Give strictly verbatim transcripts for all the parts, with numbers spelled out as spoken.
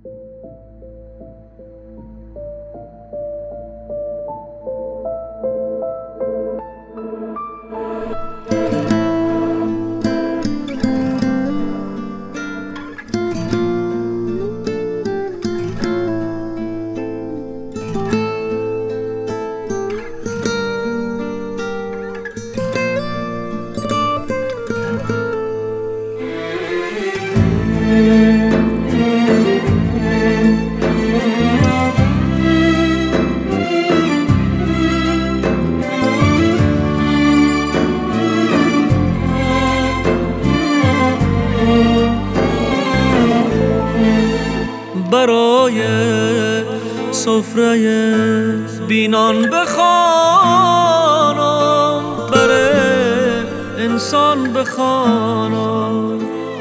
برای سفره بینان بخوانم، برای انسان بخوانم،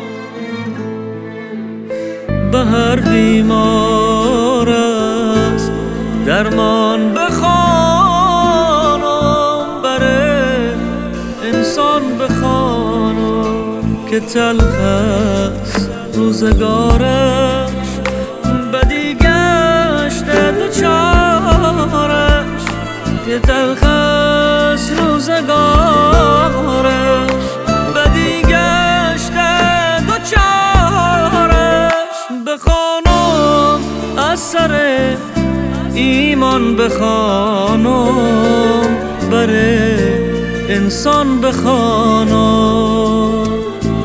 به هر بیمار است درمان بخوانم، برای انسان بخوانم که تلخ است روزگارش، بدی گشته دوچارش، که تلخ است روزگارش، بدی گشته دوچارش. بخوانم از سر ایمان بخوانم، برای انسان بخوانم.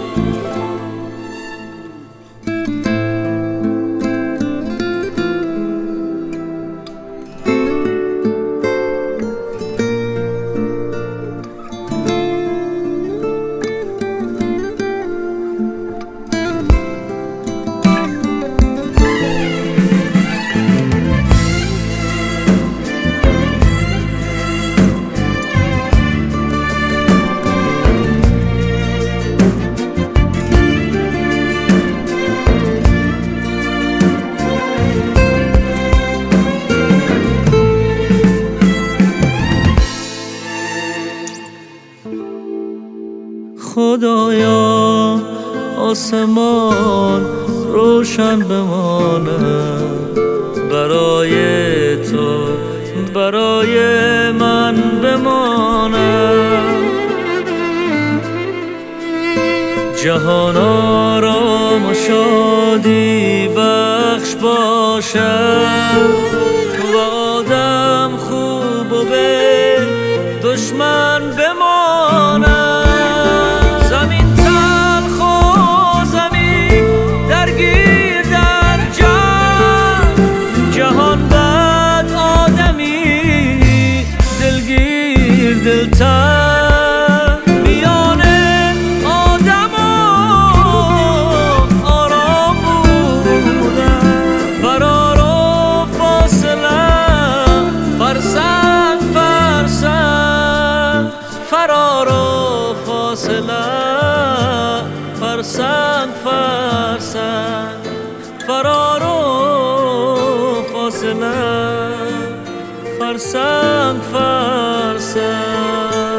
خدایا آسمان روشن بمانه، برای تو برای من بمانه، جهان آرام و شادی بخش باشه، و آدم خوب و به دشمن بمانه. دلتر میان آدم و آرام بودن، فرار و فاصله فرسنگ فرسنگ، فرار و فاصله فرسنگ فرسنگ، فرار و فاصله فرسنگ فرسنگ.